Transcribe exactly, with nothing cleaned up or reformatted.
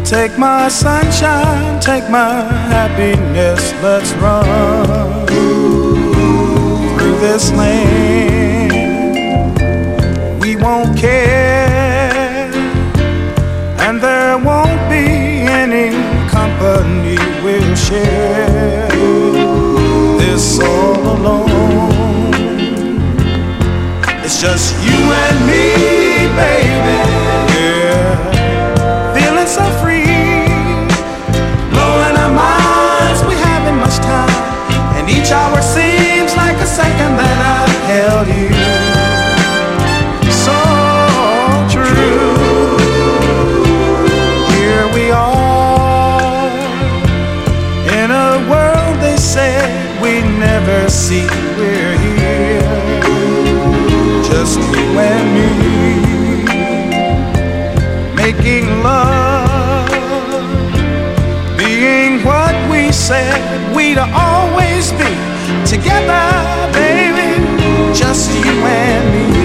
Take my sunshine, take my happiness, let's run through this land. We won't care, and there won't be any company we'll share this all alone. It's just you and me, baby. Yeah, feeling so free. Each hour seems like a second that I've held you. So true. Here we are in a world they said we'd never see. We're here, just you and me, making love, being what we said we'd always be together, baby, just you and me.